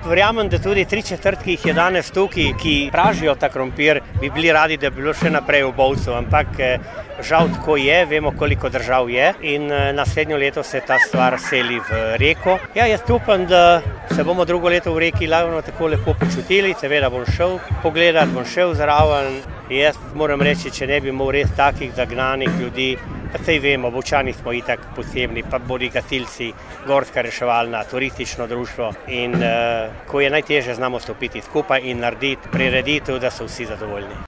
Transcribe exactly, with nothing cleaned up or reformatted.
Verjamem, da tudi tri četrt, ki jih je danes tukaj, ki pražijo ta krompir, bi bili radi, da bi bilo še naprej v Bovcu, ampak žal tako je, vemo, koliko držav je in naslednjo leto se ta stvar seli v Reko. Ja, jaz upam, da se bomo drugo leto v Reki ravno tako lepo počutili, seveda bom šel pogledat, bom šel zraven. Jaz moram reči, če ne bi imel res takih zagnanih ljudi, pa sej vemo, Bovčani smo itak posebni, pa bodi gasilci, gorska reševalna, turistično društvo in uh, ko je najtežje, znamo stopiti skupaj in narediti prireditev, da so vsi zadovoljni.